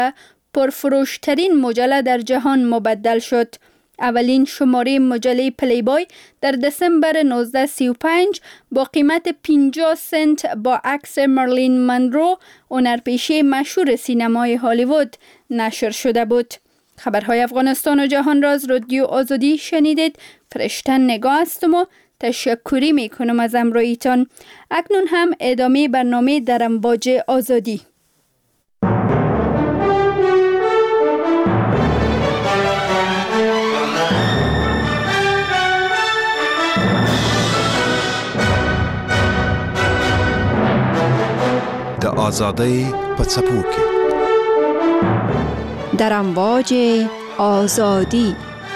پرفروشترین مجله در جهان مبدل شد. اولین شماره مجله پلیبای در دسامبر 1935 با قیمت 50 سنت با عکس مرلین منرو، هنرپیشه مشهور سینمای هالیوود، نشر شده بود. خبرهای افغانستان و جهان را از رادیو آزادی شنیدید. فرشتن نگاه هستم و تشکری می کنم از همراهیتان. اکنون هم ادامه برنامه در امواج آزادی. د آزادۍ په څپو کې در امواج آزادی.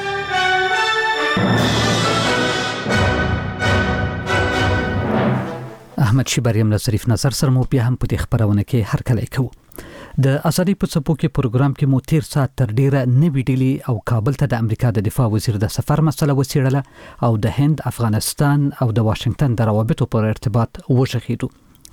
احمد شیبریم له ظریف نظر سره مو بیا هم په دې خبرونه کې هرکلی کوو. د آزادۍ په څپو کې پروګرام کې مو تیر ساعت تر ډیره نوې ډیلي او کابل ته د امریکا د دفاع وزیر د سفر مسله وڅېړله او د هند، افغانستان او د واشنگټن د روابطو پر ارتباط وژغېدو.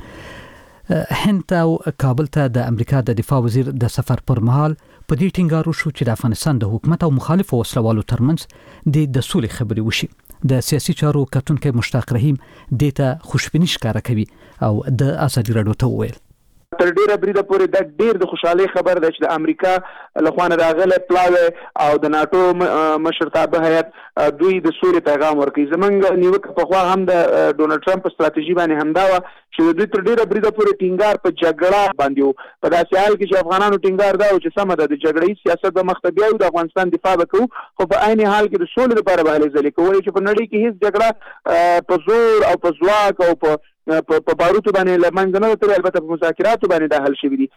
هند او کابل ته د امریکا د دفاع وزیر د سفر پر مهال په دې ټینګار وشو چې د افغانستان د حکومت او مخالفو وسلوالو ترمنځ د سولې خبرې وشي. د سیاسي چارو کتونکي مشتاق رحیم دې ته خوشبیني ښکاره کوي او د آزادي راډیو ته وویل تر ډیره بریده پورې د ډیر د خوشحالي خبر ده چې د امریکا لخوانه راغله پلاوی او د ناتو مشرتابه هیئت دوی د سولې پیغام ورکړي. زمونږ نیوکه په خوا هم د ډونالد ټرمپ ستراتیژي باندې همدا و چې دوی تر ډیره بریده پورې ټینګار په جګړه باندې وو. په داسې حال کې چې افغانانو ټینګار دا و چې سمه ده د جګړې سیاست به مخ ته بیایو، د افغانستان دفاع وکړو، خو په عین حال کې د سولې لپاره به هلې ځلې کوي چې په نړۍ کې هیڅ جګړه په زور او په ځواک او په باروتو باندې لمنځه نه وتلې، البته په مذاکراتو باندې دا حل شوي دي.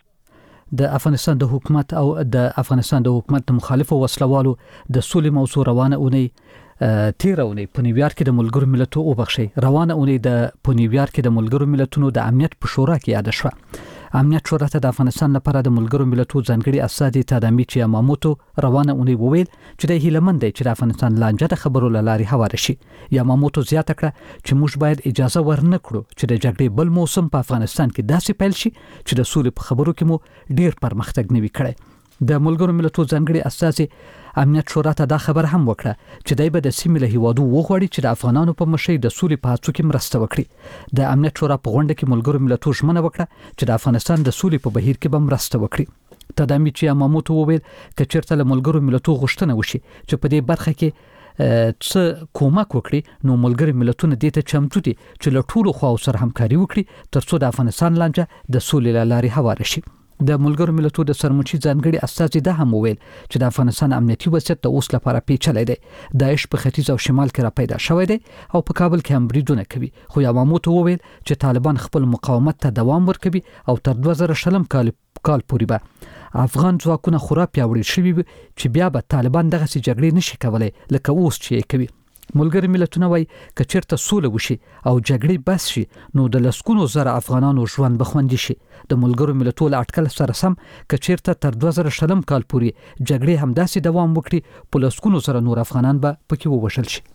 د افغانستان د حکومت او د افغانستان د حکومت د مخالفو وسلوالو د سولې موضوع روانه اونۍ تیر اونۍ په نیویارک کې د ملګرو ملتونو روانه اونۍ په نیویارک کې د ملګرو ملتونو د امنیت په شورا کې یاد شوه. امنیت شورا ته د افغانستان لپاره د ملګرو ملتونو ځانګړي استازي تادامیچی یاماموتو روانه اونۍ وویل چې د هیلمن دی چې د افغانستان لانجه د خبرو لاري هواره شي. یاماموتو زیاته کړه چې موږ باید اجازه ورنه کړو چې د جګړې بل موسم په افغانستان کې داسې پیل شي چې د سولې په خبرو کې مو ډیر پرمختګ نه وي کړی. د ملګرو ملتونو ځانګړي استازي امنیت شورا ته دا خبر هم وکړه چې دای به د سیمې له هیوادو وغواړي چې د افغانانو په مشرۍ د سولې په هڅو کې مرسته وکړي. د امنیت شورا په غونډه کې ملګرو ملتونو ژمنه وکړه چې د افغانستان د سولې په بهیر کې به مرسته وکړي. تادامیچی یاماموتو وویل که چیرته له ملګرو ملتونو غوښتنه وشي چې په دې برخه کې څه کومک وکړي، نو ملګري ملتونه دې ته چمتو دي چې له ټولو خواو سره همکاري وکړي ترڅو د افغانستان لانجه د سولې لاري هواره شي. د ملګرو ملتونو د سرمنشي ځانګړي استازي دا هم وویل چې د افغانستان امنیتي وضعیت د اوس لپاره پیچلی دی. داعش په ختیځ او شمال کې را پیدا شوی دی او په کابل کې هم بریدونه کوي. خو یاماموتو وویل چې طالبان خپل مقاومت ته دوام ورکوي او تر 2020 کال پورې به افغان ځواکونه خورا پیاوړي شوي چې بیا به طالبان دغه سي جګړې نشي کولای لکه اوس چې کوي. ملګري ملتونه وایي که چیرته سوله وشي او جګړې بس شي نو د لسګونو زره افغانانو ژوند به خوندي شي. د ملګرو ملتونو له اټکل سره سم که چیرته تر 2020 کال پورې جګړې همداسې دوام وکړي په لسګونو زره نور افغانان به پکې ووژل شي.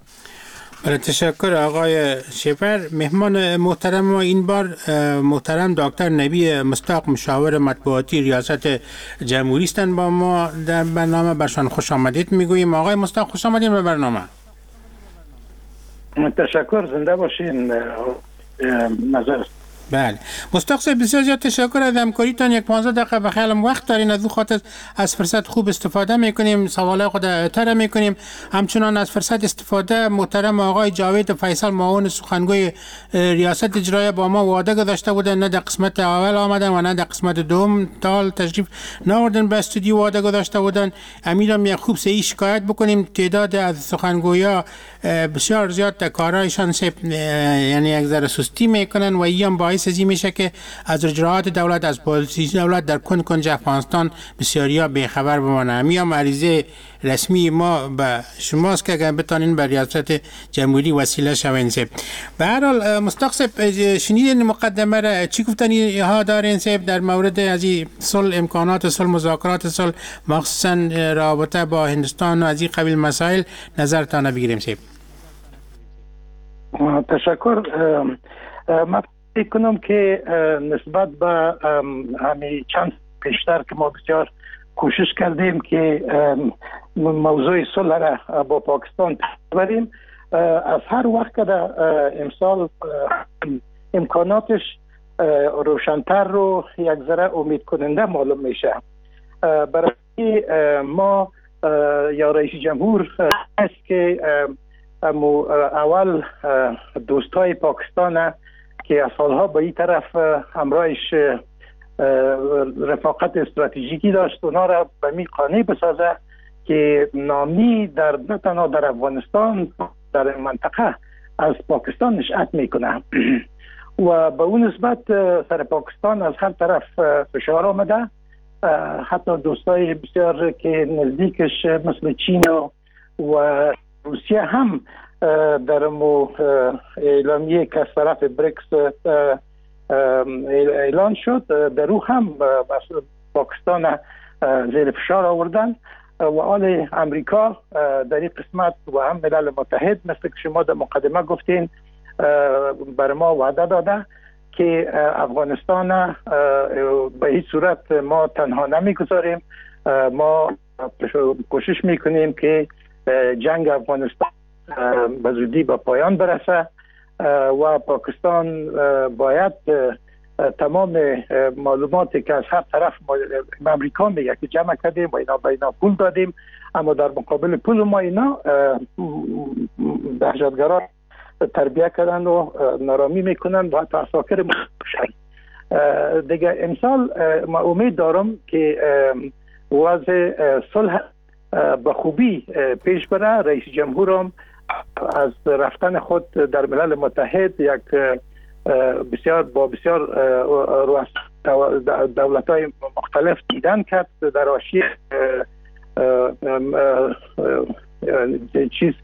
تشکر آقای شیبر. مهمان محترم ما این بار محترم دکتر نبی مصداق مشاور مطبوعاتی ریاست جمهوری هستند. با ما در برنامه برشان خوش آمدید میگوییم. آقای مصداق خوش آمدید به برنامه. تشکر، زنده باشین. نظر بله مصداق صاحب بسیار زیاد تشکر از همکاریتان. یک 15 دقیقه به خیالم وقت دارین، از خاطر از فرصت خوب استفاده میکنیم، سوالای خود اطلاع میکنیم. همچنان از فرصت استفاده محترم آقای جاوید فیصل معاون سخنگوی ریاست اجرایی با ما وعده گذاشته بودن، نه در قسمت اول آمدن و نه در قسمت دوم تا تشریف ناوردن به استودیو وعده گذاشته بودن. امیدم یک خوب صحیح شکایت بکنیم. تعداد از سخنگویا بسیار زیاد در کارایشان یعنی یک ذره سستی میکنن و این باعث ازی میشه که از اجراءات دولت، از پالیسی دولت در کنج افغانستان بسیاریا بیخبر بمانه. میام عریضه رسمی ما به شماست که اگر بتانین به ریاست جمهوری وسیله شوین. به هر حال مصداق صاحب شنیدین مقدمه را، چی گفتنی ها دارین صاحب در مورد از صلح، امکانات صلح، مذاکرات صلح، مخصوصا رابطه با هندوستان و از این قبیل مسائل نظرتان بگیریم صاحب. تشکر. من فکر کنم که نسبت به همین چند پیشتر که ما بسیار کوشش کردیم که موضوع صلح را با پاکستان ببریم. از هر وقت که امسال امکاناتش روشن‌تر رو یک ذره امید کننده معلوم میشه. برای ما یا رئیس جمهور است که اول دوستای پاکستان که از سالها به این طرف همراهش رفاقت استراتژیکی داشت، اونا را به می قانع بسازه که نامی در نه تنها در افغانستان در منطقه از پاکستان نشأت میکنه و به اون نسبت سر پاکستان از هر طرف فشار آمده. حتی دوستای بسیار که نزدیکش مثل چین و روسیه هم در اعلامیه که از طرف بریکس اعلان شد در او هم پاکستان زیر فشار آوردن و آل امریکا در این قسمت و هم ملل متحد مثل که شما در مقدمه گفتین بر ما وعده داده که افغانستان به هیچ صورت ما تنها نمیگذاریم. ما کوشش میکنیم که جنگ افغانستان به زودی به پایان برسه و پاکستان باید تمام معلوماتی که از هر طرف امریکا میگه که جمع کردیم و اینا پول دادیم، اما در مقابل پول ما اینا دهشتگران تربیه کردن و نارامی میکنن و حتی اساکر میشن. دیگه امسال ما امید دارم که وضع صلح به خوبی پیش بره. رئیس جمهورم از رفتن خود در ملل متحد یک بسیار دولت‌های مختلف دیدن کرد در حاشیه چیز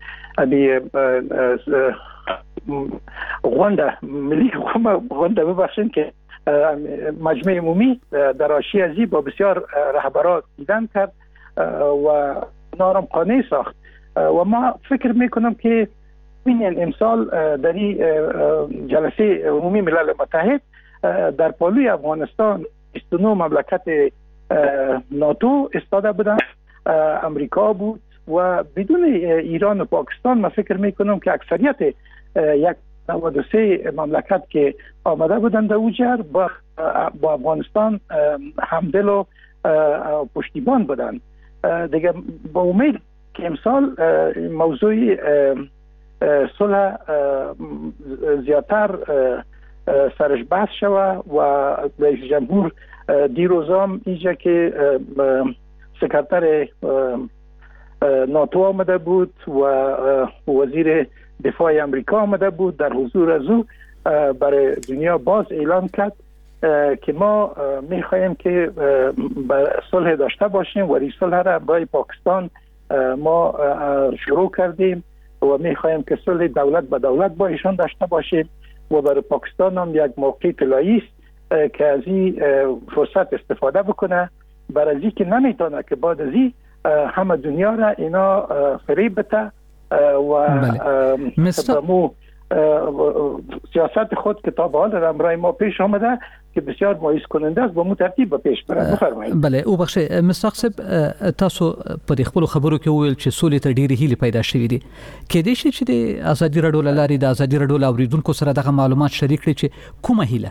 غونده ملی غونده ببخشید که مجمع عمومی در حاشیه ازی با بسیار رهبران دیدن کرد و نارم قانع ساخت و ما فکر میکنم که این امسال در این جلسه عمومی ملل متحد در پالوی افغانستان 29 مملکت ناتو استاده بودن، امریکا بود و بدون ایران و پاکستان ما فکر میکنم که اکثریت یک 93 مملکت که آمده بودند در اوجر با افغانستان همدل و پشتیبان بودند. دیگه با امید که امسال موضوع صلح زیادتر سرش بحث شود و رئیس جمهور دیروزام اینجا که سکرتر ناتو آمده بود و وزیر دفاع امریکا آمده بود در حضور از او برای دنیا باز اعلان کرد که ما میخواهیم که صلح داشته باشیم و صلح را برای پاکستان ما شروع کردیم و میخواهیم که صلح دولت به دولت با ایشان داشته باشیم و برای پاکستان هم یک موقع طلایی است که از این فرصت استفاده بکنه، برای از این که نمیتونه که بعد از این همه دنیا را اینا فریب بده و بمو سیاست خود کتاب حال را امرای ما پیش آمده که بسیار مایوس کننده است، با مو ترتیب به پیش بره. بفرمایید. بله او بخشه مستاق صاحب تاسو په خپل خبرو کې ویل چې سولې ته ډېری هیلې پیدا شوې دي، کېدای شي چې د ازادي راډیو لارې د ازادي راډیو اوریدونکو سره دغه معلومات شریک کړي چې کومه هیله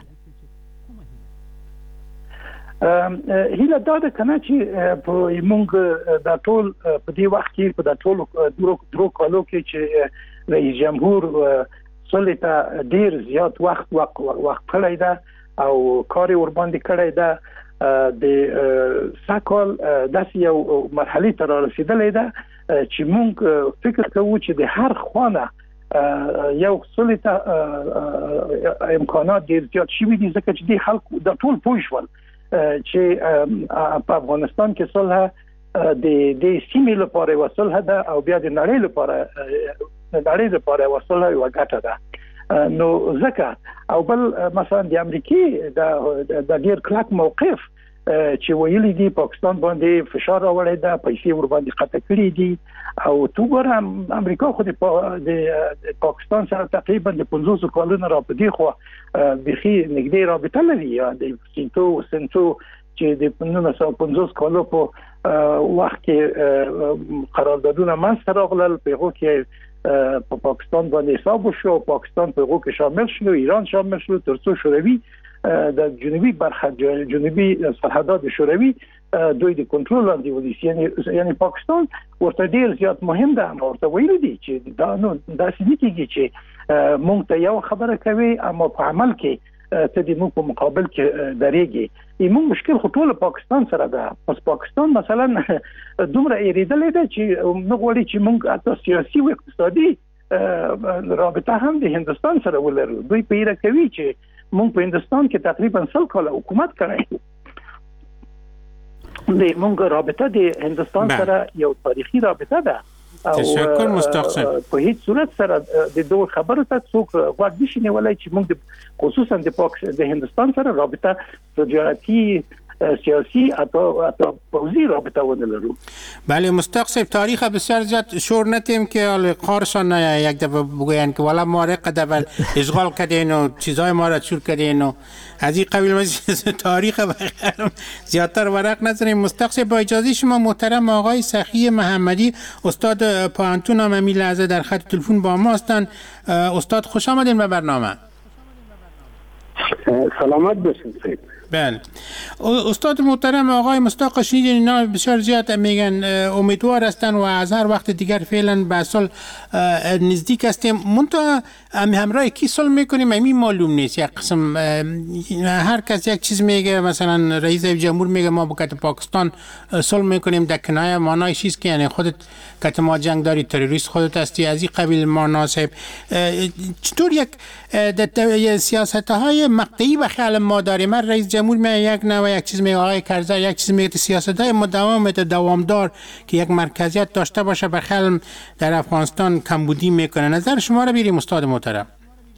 هیله دا کنه چې په موږ د ټول په دې وخت کې په د ټول درو کالو کې چې رئیس جمهور صلح ته ډیر زیات وخت کړی ده او کار ور باندې کړی ده، د ساکل داسې یو مرحله ته رسیدلې ده چې موږ فکر کوو چې د هر خوانه یو صلح ته امکانات ډیر زیات شوي دي، ځکه چې د خلکو د ټول پوښول چې په افغانستان کې صلح د سیمې لپاره و صلح ده او بیا د نړۍ لپاره و صلح و ګټه ده. نو ځکه او بل مثلا د امریکای د ډیر کلک موقف چې ویلي دي پاکستان باندې فشار راوړی ده، پیسې ور باندې قطع کړې دي او تو ګورم امریکا خو د پاکستان سره تقریبا د 500 کلونو را پدې خو بخي نګدې رابطه لري، د سنتو چې د 1950 کالو په وخت کې قراردادونه منځته راغلل، په هغه کې په پاکستان باندې حساب وشو، پاکستان په هغه کې شامل شو، ایران شامل شو، ترڅو شوروي د جنوبي برخه جنوبي سرحدات شوروي دوی د کنټرول لاندې ونیسي. یعنی پاکستان ورته ډیر زیات مهم ده. ورته ویل دي چې دا نو داسې نه کیږي چې مونږ ته یو خبره کوي اما په عمل کې ته د موږ په مقابل کې درېږي. ایمون مشکل خو ټول پاکستان سره ده. پس پاکستان مثلا دومره ایریدلې ده چې موږ غواړي چې موږ حتی سیاسي او اقتصادي رابطه هم د هندستان سره ولرو. دوی پیره کوي چې موږ په هندستان کې تقریبا 100 کال حکومت کړی. د موږ رابطه د هندستان سره یو تاریخي رابطه ده. تشکر مصداق صاحب. په هیڅ صورت سره د دوه خبرو ته څوک غوږ نشي نیولای چې موږ خصوصا د هندستان سره رابطه تجارتی سیاسی حتی پوزی رابطه ولرو. بله مصداق صاحب، تاریخ بسیار زیاد شور نتیم که قارشان یک دفعه بگوین که والا ما را قدر اشغال کردین و چیزای ما را چور کردین و از این قبیل تاریخ بخیرم زیادتر ورق نزنیم. مصداق صاحب با اجازه شما محترم آقای سخی محمدی استاد پوهنتون هم همین لحظه در خط تلفن با ما هستند. استاد خوش آمدین به برنامه. سلامت باشین صاحب. بله استاد محترم آقای مصداق، شنیدین اینا بسیار زیاد میگن امیدوار هستن و از هر وقت دیگر فعلا به صلح نزدیک هستیم. منتها همراه کی صلح میکنیم همین معلوم نیست. یک قسم هر کس یک چیز میگه، مثلا رئیس جمهور میگه ما با پاکستان صلح میکنیم، در کنایه معنایش چیست که یعنی خودت که ما جنگ داری تروریست خودت هستی، از این قبیل معنا صاحب. چطور یک سیاست های مقطعی به خیال ما داریم؟ من رئیس جمهور میگه یک نوع یک چیز میگه، آقای کرزی یک چیز میگه. سیاست های دوامدار که یک مرکزیت داشته باشه به خیال در افغانستان کمبودی میکنه. نظر شما را بیریم استاد محترم.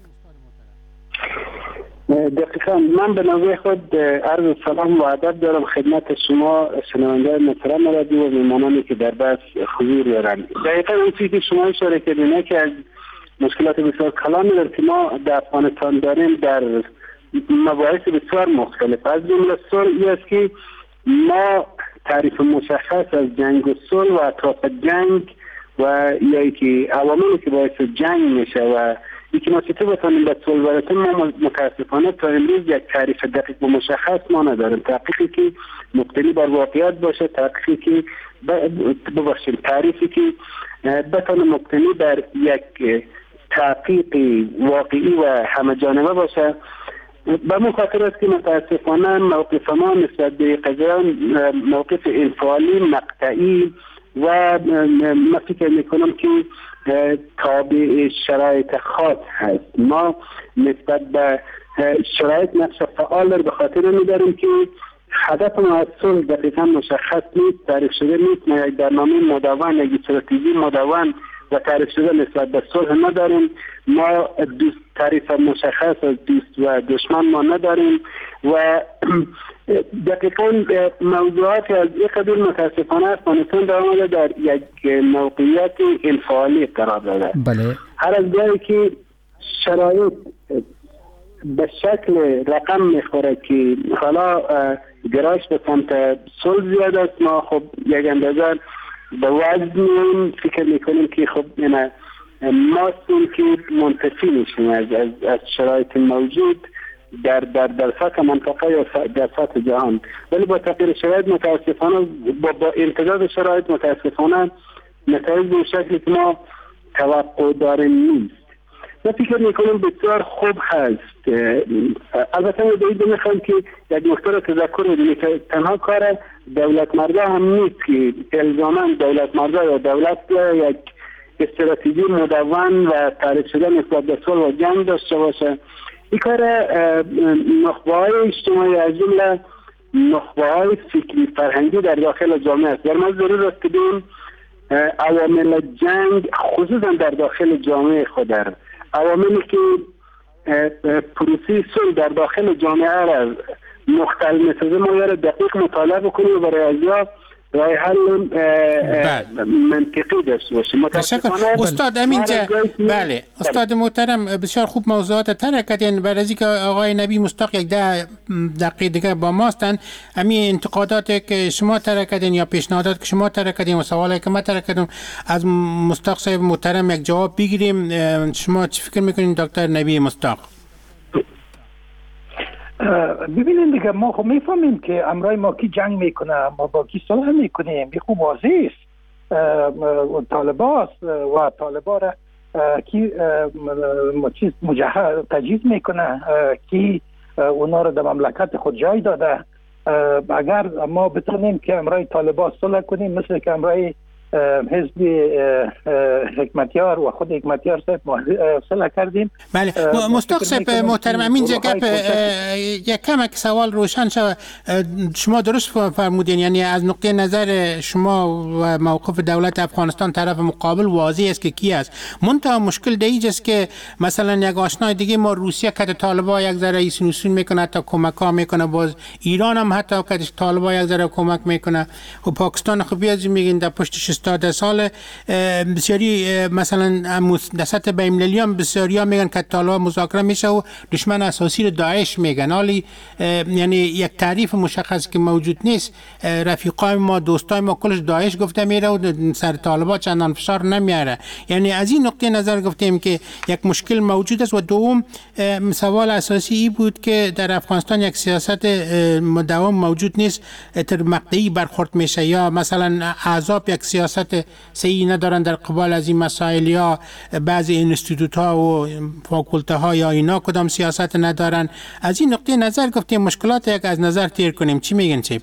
دقیقا من به نوبه خود عرض سلام و ادب دارم خدمت شما شنونده محترم رادیو و میهمانانی که در بحث حضور دارند. دقیقا اون چیزی که شما اشاره کردین که از مشکلات بسیار کلامی در که ما در افغانستان داریم در مباحث بسیار مختلف. از جمله صلح است که ما تعریف مشخص از جنگ و صلح و اطراف جنگ و یا که عواملی که باعث جنگ میشه و یکی ما چطور بتانیم به صلح برسیم، ما متاسفانه تا امروز یک تعریف دقیق و مشخص ما نداریم. تحقیقی که مبتنی بر واقعیت باشه، تحقیقی که تعریفی که بتانه مبتنی بر یک تحقیق واقعی و همه جانبه باشه. به من خاطر است که متاسفانه موقف ما نسبت به قضیه موقف انفعالی مقطعی و من فکر میکنم که تابع شرایط خاص هست. ما نسبت به شرایط نقش فعال به خاطر می‌داریم که هدف ما از صلح دقیقا مشخص نیست، تعریف شده نیست. ما یک برنامه مدون، یک استراتژی مدون و تعریف شده نسبت به صلح نداریم. ما تعریف مشخص از دوست و دشمن ما نداریم و دقیقا موضوعات از این قبیل متاسفانه افغانستان در آمده در یک موقعیت انفعالی قرار داده. بله. هر از جایی که شرایط به شکل رقم میخوره که حالا گرایش به سمت صلح زیاد است، ما خب یک اندازه به وزن فکر میکنیم که خب ما که منتفی میشیم از شرایط موجود در سطح منطقه یا در سطح جهان. ولی با تغییر شرایط متاسفانه با امتداد شرایط متاسفانه نتایج به شکلی که ما توقع داریم نیست. من فکر میکنم بسیار خوب هست. البته باید میخوام که یک نکته را تذکر بدیم که تنها کار دولت مرده هم نیست که الزاما دولت مرده یا دولت یک استراتژی مدون و تعریف شده نسبت به صلح و جنگ داشته باشه. این کار نخبه‌های اجتماعی از جمله نخبه‌های فکری فرهنگی در داخل جامعه است. در ما ضرور است که بین عوامل جنگ خصوصا در داخل جامعه خود عواملی که پروسه صلح در داخل جامعه را مختل می‌سازه ما را دقیق مطالعه بکنیم و برای ازیا راه حل منطقی داشته باشیم. استاد امین بله استاد محترم بسیار خوب موضوعات طرح کردین. برای از اینکه آقای نبی مصداق یک 10 دقیقه دیگه با ماستن، همین انتقاداتی که شما طرح کردین یا پیشنهادات که شما طرح کردین و سوالی که ما طرح کردیم از مصداق صاحب محترم یک جواب بگیریم. شما چی فکر میکنین دکتر نبی مصداق؟ ببینید دیگه ما خب میفهمیم که امرای ما کی جنگ میکنه، ما با کی صلح میکنیم، بی خوب واضح است. طالباست و طالبا را کی تجهیز میکنه، کی اونا را در مملکت خود جای داده. اگر ما بتونیم که امرای طالبا صلح کنیم، مثل که امرای حزب حکمتیار و خود حکمتیار صاحب صلح کردیم. بله مصداق صاحب محترم، همین گپ یک کمک سوال روشن شود. شما درست فرمودین، یعنی از نقطه نظر شما و موقف دولت افغانستان طرف مقابل واضح است که کی است. منتها مشکل دیگه است که مثلا یک آشنای دیگه ما روسیه که طالبان یک ذره ایسون میکنه، حتی کمک ها میکنه، باز ایران هم حتی که طالبان یک ذره کمک میکنه و پاکستان خب بیازی میگین در پشت 60 سال بسیاری مثلا دسته بین المللی هم بسیاری میگن که طالبان مذاکره میشه و دشمن اساسی داعش میگن. حالی یعنی یک تعریف مشخص که موجود نیست. رفیقای ما، دوستای ما کلش داعش گفته میره و سر طالبان چندان فشار نمیاره. یعنی از این نقطه نظر گفتیم که یک مشکل موجود است. و دوم سوال اساسی ای بود که در افغانستان یک سیاست مداوم موجود نیست، تر مقطعی برخورد میشه یا مثلا احزاب یک سیاست صحیح ندارن در قبال از این مسائل، یا بعضی انستیتوت ها و فاکولته ها یا اینا کدام سیاست ندارن. از این نقطه نظر گفتیم مشکلات یک از نظر تیر کنیم. چی میگن چی؟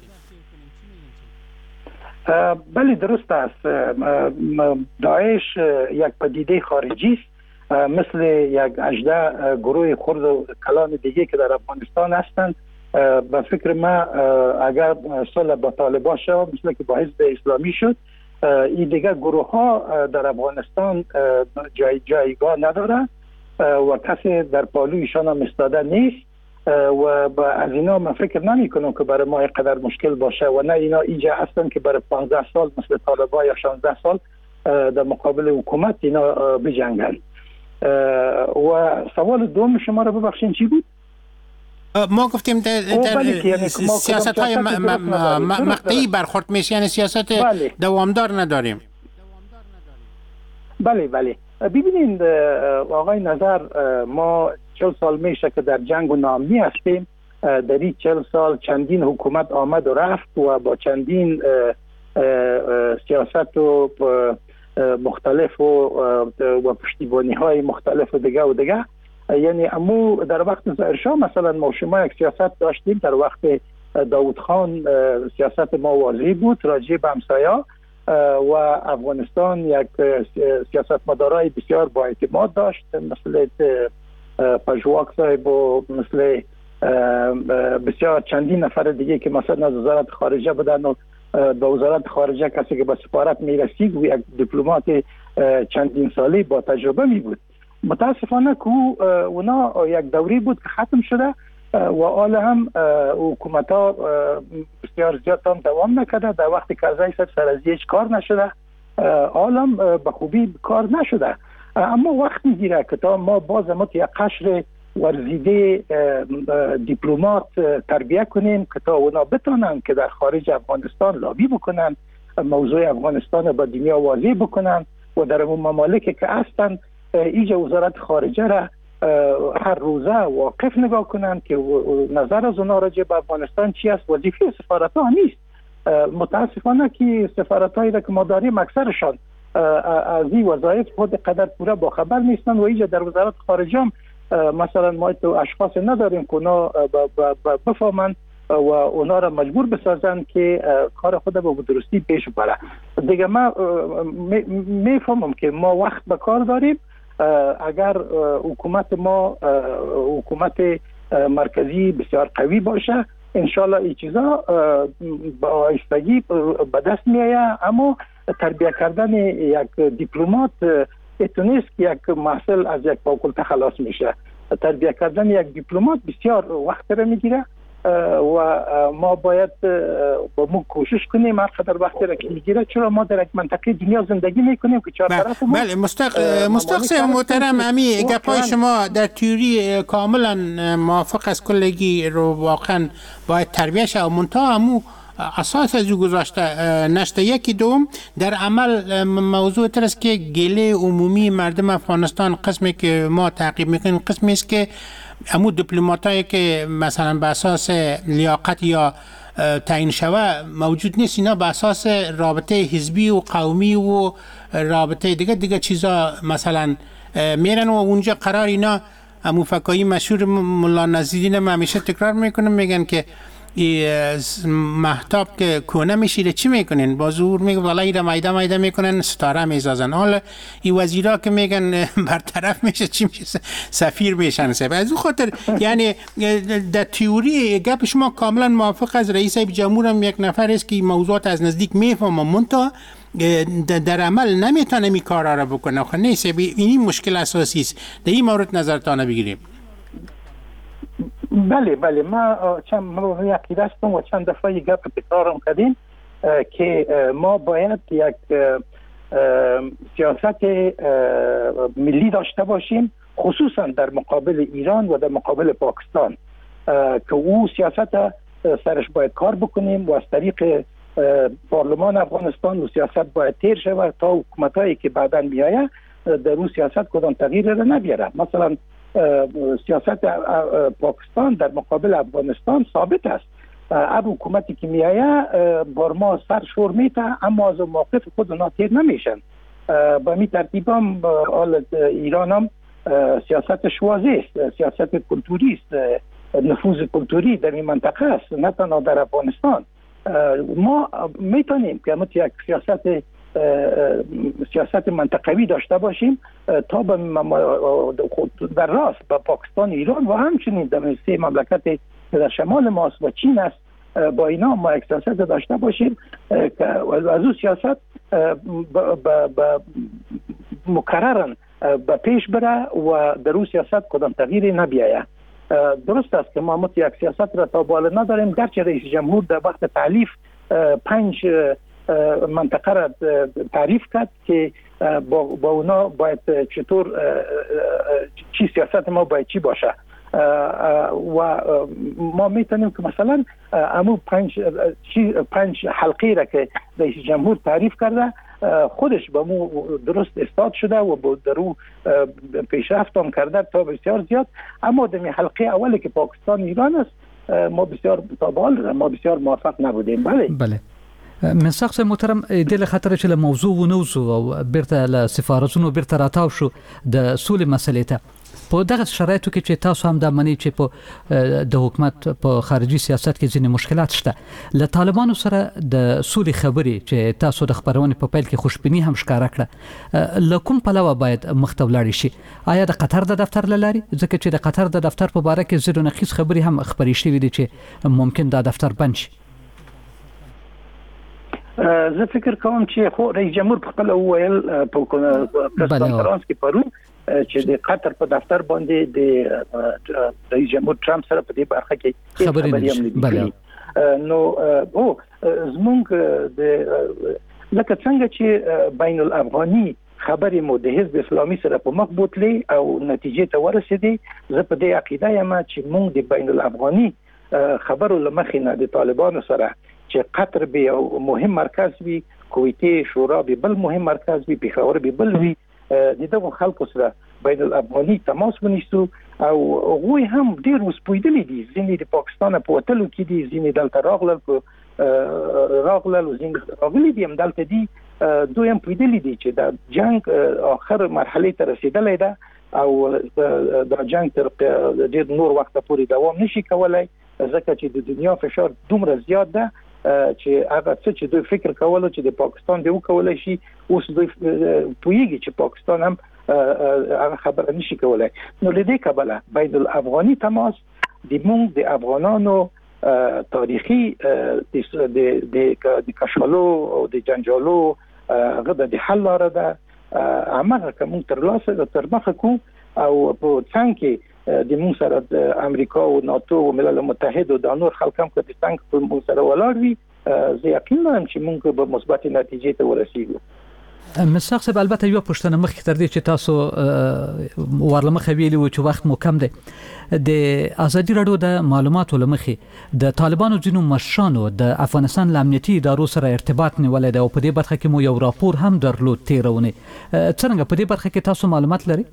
بله درست است. داعش یک پدیده خارجی است، مثل یک 18 گروه خرد و کلان دیگه که در افغانستان هستند. به فکر ما اگر صلح با طالبان شد مثل که با حزب اسلامی شد، این دیگه گروه ها در افغانستان جایگاه نداره و کسی در پالویشان هم استاده نیست و از اینا من فکر نمی کنم که برای ما اینقدر مشکل باشه و نه اینا اینجا هستن که برای 15 سال مثل طالبان یا 16 سال در مقابل حکومت اینا بجنگن. و سوال دوم شما رو ببخشین چی بود؟ ما گفتیم در سیاست های مقطعی برخورد میشه، یعنی سیاست دوامدار نداریم. بله بله. ببینید آقای نظر، ما 40 سال میشه که در جنگ و ناامنی هستیم. در این 40 سال چندین حکومت آمد و رفت و با چندین سیاست و مختلف و پشتیبانی های مختلف و دیگه. یعنی امو در وقت ظاهرشاه مثلا ما شما یک سیاست داشتیم، در وقت داود خان سیاست ما واضح بود راجع به همسایا و افغانستان یک سیاست مدارای بسیار با اعتماد داشت، مثل پژواک صاحب و مثل بسیار چندین نفر دیگه که مثلا از وزارت خارجه بودن و به وزارت خارجه کسی که به سفارت میرسید و یک دیپلمات چندین سالی با تجربه می بود. متاسفانه که اونا یک دوری بود که ختم شده و حالا هم حکومت ها بسیار زیاد هم دوام نکرده. در وقت کرزی سر از هیچ کار نشده، حالا هم به خوبی کار نشده. اما وقت میگیره که تا ما باز یک قشر ورزیده دیپلمات تربیه کنیم که تا اونا بتونن که در خارج افغانستان لابی بکنن، موضوع افغانستان با دنیا واضح بکنن و در اون ممالک که هستن ایجا وزارت خارجه را هر روزه واقف نگاه کنن که نظر از اونا راجع به افغانستان چی است. وظیفه سفارت ها نیست. متاسفانه که سفارت هایی که ما داریم اکثرشان از این وظایف خود قدر پورا با خبر نیستن و ایجا در وزارت خارجه هم مثلا ما تو اشخاص نداریم که اونا بفهمن و اونا را مجبور بسازن که کار خود به درستی پیش بره. دیگه ما میفهمم که ما وقت به کار داریم. اگر حکومت ما حکومت مرکزی بسیار قوی باشه، انشالله این چیزا با آهستگی به دست میآید. اما تربیه کردن یک دیپلمات اتونیست که یک محصل از یک فاکولته خلاص میشه. تربیه کردن یک دیپلمات بسیار وقت را میگیره و ما باید با ما کوشش کنیم هر قدر وقتی را که میگیره، چرا ما در یک منطقه دنیا زندگی میکنیم که چهار طرف ما بله مستقص محترم، امی گپای شما در تیوری کاملا موافق از کلگی رو واقعا باید تربیه شه و منتها همو اساس از او گذاشته نشته. یکی دوم در عمل موضوع تر است که گله عمومی مردم افغانستان قسمی که ما تعقیب میکنیم قسمی است که همو دیپلماتایی که مثلا به اساس لیاقت یا تعیین شوه موجود نیست، اینا به اساس رابطه حزبی و قومی و رابطه دیگه چیزا مثلا میرن و اونجا قرار اینا همو فکایی مشهور ملا نصیرالدین هم همیشه تکرار میکنن، میگن که محتاب که کونه میشیره چی میکنن؟ با زور میگه والا ایره مایده میکنن ستاره میزازن. حالا این وزیرا که میگن برطرف میشه چی میشه؟ سفیر میشن. از اون خاطر یعنی در تئوری گپ شما کاملا موافق از رئیس جمهور هم یک نفر است که موضوعات از نزدیک میفهمه، منتها در عمل نمیتونه این کارا رو بکنه. خب نیست، این مشکل اساسی است. در این مورد نظرتان بگیریم. بله ما یکی دستم و چند دفعه گپ تکرارم کردیم که ما باید یک سیاست ملی داشته باشیم، خصوصا در مقابل ایران و در مقابل پاکستان، که او سیاست سرش باید کار بکنیم و از طریق پارلمان افغانستان و سیاست باید تیر شود تا حکومتایی که بعداً میآید در اون سیاست کدام تغییر را نبیاره. مثلا سیاست پاکستان در مقابل افغانستان ثابت است. اب حکومتی که میآید بر ما سر شور میته، اما از موقف خود اونا تیر نمیشن. به می ترتیب هم ایران هم سیاستش واضح است، سیاست کلتوری است، نفوذ کلتوری در این منطقه است، نه تنها در افغانستان. ما میتونیم که یک سیاست منطقوی داشته باشیم تا در راست با پاکستان، ایران و همچنین در سه مملکت در شمال ماست و چین است، با اینا ما یک سیاست داشته باشیم که از اون سیاست مکررن به پیش بره و در اون سیاست کدام تغییری نبیاید. درست است که ما یک سیاست را تا بالا نداریم، گرچه رئیس جمهور در وقت تعلیف 5 منطقه را تعریف کرد که با اونا باید چطور چی سیاست ما باید چی باشه و ما میتونیم که مثلا امو 5 حلقه را که رئیس جمهور تعریف کرده خودش با مو درست استاد شده و با درو پیشرفت هم کرده تا بسیار زیاد، اما در حلقه اولی که پاکستان ایران است ما بسیار موفق نبودیم. بله من شخص محترم دل خطر چې موضوع ونوزو او بیرته له سفارتونو بیرته راتاو شو د سولې مسلې ته په دغه شرایطو کې چې تاسو هم د منی چې په د حکومت په خارجي سیاست کې ځینې مشکلات شته، له طالبانو سره د سولې خبرې چې تاسو د خبرونې په پیل کې خوشبیني هم ښکارا کړه، له کوم پلوه باید مخته ولاړ شي؟ آیا د قطر د دفتر لاري؟ ځکه چې د قطر د دفتر په باره کې زیرو نقیص خبرې هم خبرې شوې دي چې ممکن دا دفتر بند شي. زه فکر کوم چې خو رئیس جمهور په خپل ویل په کنفرانس کې پرون چې د قطر په دفتر باندې د رئیس جمهور ترامپ سره په دې برخه کې خبرې هم نو زمونږ د لکه څنګه چې بین الافغاني خبرې مو د حزب اسلامي سره په مخ بوتلې او نتیجې ته ورسېدې. زه په دې عقیده یم چې موږ د بین الافغاني خبرو لمخې نه د طالبانو سره چې قطر به یو مهم مرکز وي، کویته شورا به بل مهم مرکز وي، پېښور به بل وي، د دغه خلکو سره بین الافغاني تماس ونیسو او هغوی هم ډېر وسپویدلي دي. ځینې د پاکستان په وتلو کې دي، ځینې دلته راغلل او ځینې راغلي دي هم دلته دي. دوی هم پوهېدلي دي چې د جنګ آخر مرحلې ته رسېدلی ده او دا جنګ تر ډېر نور وخت پورې دوام نشي کولی، ځکه چې د دنیا فشار دومره زیات ده چې هغه څه چې دوی فکر کولو چې د پاکستان دی وکولای شي، اوس دوی پوهیږي چې پاکستان هم هغه خبره نشي کولای. نو لدې کبله بین الافغاني تماس د موږ د افغانانو تاریخي د کشالو او د جنجالو غدا د حل لاره ده، هغه کوم تر مخه کو او په څنګه کې د مون سره د امریکا او ناتو او ملل متحد او د نور خلک هم که د څنګه په مون سره ولاړ وي زه یقین لرم چې موږ به مثبت نتیجې ته ورسیږو. مساق صاحب البته یو پښتنه مخکې تر دې چې تاسو ورلمخه ویلي و چې وخت مو کم دی د ازادي راډیو د معلوماتو لمخې د طالبانو ځینو مشرانو د افغانستان له امنیتي ادارو سره ارتباط نیولی دی او په دې برخه کې مو یو راپور هم درلود تیرونه. څنګه په دې برخه کې تاسو معلومات لرئ؟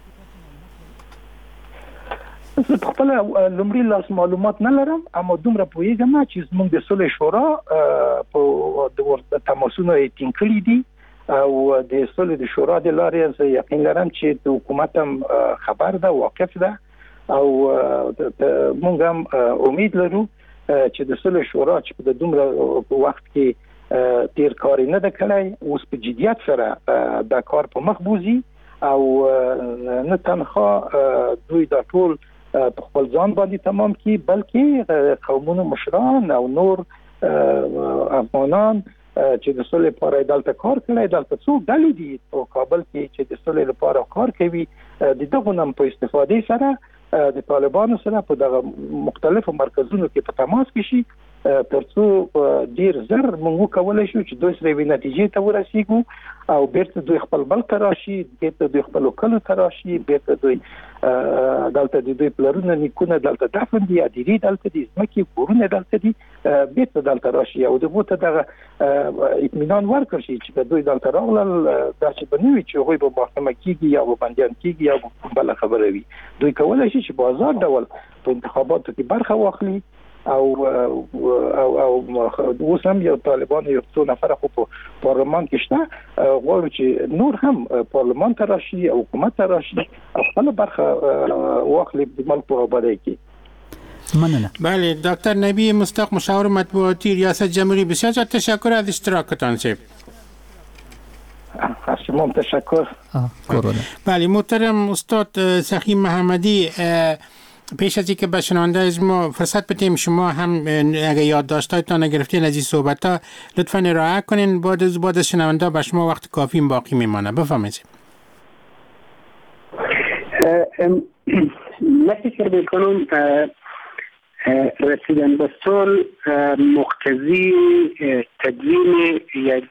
زه په خپل لومړی لاس معلومات نه لرم، اما دومره پوهیږم چې زموږ د صلح شورا په تماسونه ټینګ کړي دي او د صلح د شورا د لارې زه یقین لرم چې د حکومت هم خبر ده، واقف ده او موږ هم امید لرو چې د صلح شورا چې په دومره وخت کې تیر کار نه ده کړی اوس په جدیت سره دا کار په مخ بوزي او نه تنها دوی دا ټول په خپل ځان باندې تمام کی بلکې قومونو مشران او نور افغانان چې د صلح لپاره دلته کار کوي، دلته څو ډلې دي په کابل کې چې د صلح لپاره کار کوي، د دغه نم په استفاده سره د طالبانو سره په دغه مختلفو مرکزونو کې په تماس کې شي ترڅو ډیر زر موږ کولای شو چې دوی سره نتیجې ته ورسیږو او بیرته دوی خپل بل تراشي، بیرته دوی خپل کلو تراشي، بیرته دوی دلته د دوی پلرونه نیکونه دلته دفن دي، اديري دلته دي، ځمکې کورونه دلته دي، بیرته دلته راشي او دغه ته دغه اطمینان ورکړي چې دوی دلته راغلل دا چې بنوي چې هغوی په محکمه کېږي یا په بندیان کېږي یا بل خبره وي. دوی کولای شي چې په آزاد ډول په انتخاباتو کې برخه واخلي او اوس هم یو طالبان یو څو نفر خو په پارلمان کې شته غواړي چې نور هم پارلمان ته راشي او حکومت ته راشي او خپل برخه واخلي د ملک په آبادی کې. مننه. بله دکتر نبی مصداق مشاور مطبوعاتی ریاست جمهوری، بسیار تشکر از اشتراکتان. از شما تشکر. بله محترم استاد سخی محمدی، پیش از اینکه به شنونده از ما فرصت بدیم شما هم اگه یادداشت‌هایتان گرفتین از این صحبت‌ها لطفاً ارائه کنین، بعد از شنونده به شما وقت کافی باقی میمانه. بفرمایید. من فکر می‌کنم رسیدن به صلح مقتضی تدوین یک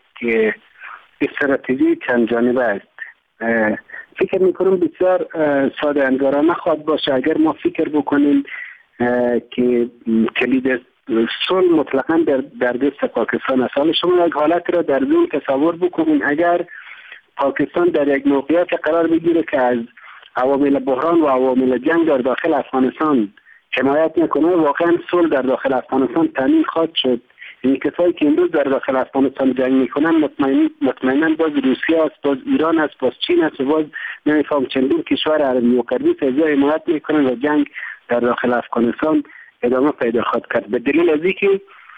استراتژی چند جانبه است. فکر میکنم بسیار ساده انگارانه خواهد باشه اگر ما فکر بکنیم که کلید صلح مطلقاً در دست پاکستان است. حالا شما یک حالت را در ذهن تصور بکنید اگر پاکستان در یک موقعیت قرار بگیره که از عوامل بحران و عوامل جنگ در داخل افغانستان حمایت نکنه، واقعا صلح در داخل افغانستان تامین خواهد شد. این کسایی که امروز در داخل افغانستان جنگ میکنن مطمئنا باز روسیه است، باز ایران است، باز چین است و باز نمیفهم چندین کشور عربی و غربی تجزیه حمایت میکنن و جنگ در داخل افغانستان ادامه پیدا خواهد کرد. به دلیل از اینکه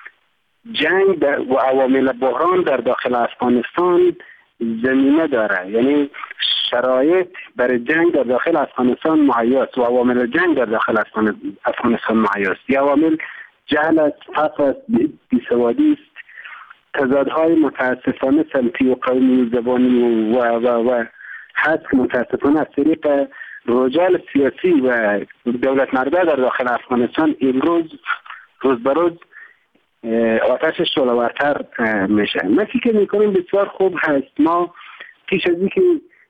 جنگ و عوامل بحران در داخل افغانستان زمینه داره، یعنی شرایط برای جنگ در داخل افغانستان مهیا است و عوامل جنگ در داخل افغانستان مهیا است. یا عوامل جهل است، فقر است، بیسوادی است، تضادهای متاسفانه سمتی و قومی و زبانی و هست که متاسفانه از طریق رجال سیاسی و دولت مرده در داخل افغانستان امروز روز به روز آتشش شعله‌ورتر میشه. من فکر میکنم بسیار خوب هست ما پیش از اینکه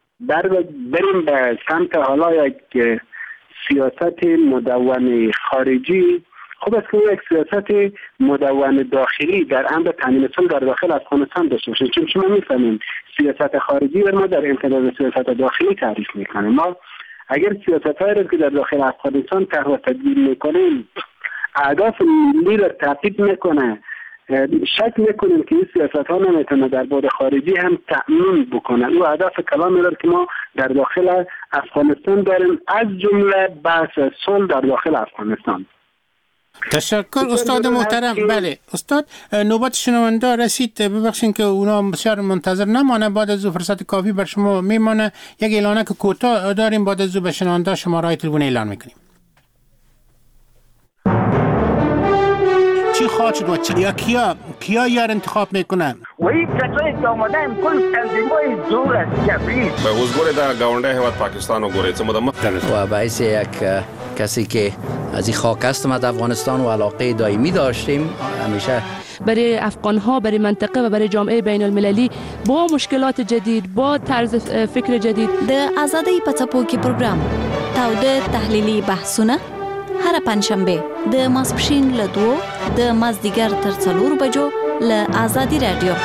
بریم به سمت حالا یک سیاست مدون خارجی، خوب است که یک سیاست مدون داخلی در امر تامین صلح در داخل افغانستان داشته باشیم، چون شما میفهمیم سیاست خارجی و ما در امتداد سیاست داخلی تعریف میکنیم. ما اگر سیاست‌هایی را که در داخل افغانستان طرح و تدوین میکنیم اهداف ملی را تعقیب میکنه، شک میکنیم که این سیاست‌ها نمیتونه در بعد خارجی هم تأمین بکنه. او اهداف کلامی داره که ما در داخل افغانستان داریم، از جمله بحث صلح در داخل افغانستان. تشکر استاد محترم. بله استاد، نوبت شنونده رسید، ببخشین که اونا بسیار منتظر نمانه، بعد از فرصت کافی بر شما میمانه. یک اعلانه که کوتاه داریم، بعد از به شنونده شماره تلفن اعلان میکنیم. چی انتخاب شد و یا کیا یار انتخاب میکنن و این کسایی که آمدن کل تنظیم‌های دور از جبری به حضور در گاونده هیواد پاکستان و گوریت و باعث یک کسی که از این خاک است ما در افغانستان و علاقه دائمی داشتیم همیشه برای افغان‌ها، برای منطقه و برای جامعه بین المللی با مشکلات جدید، با طرز فکر جدید. د آزادۍ په څپو کې پروګرام تاوده تحلیلي بحثونه هر پنځشنبه د ماسپښین له 2 د مازدیګر تر 4 بجو له آزادي رادیو.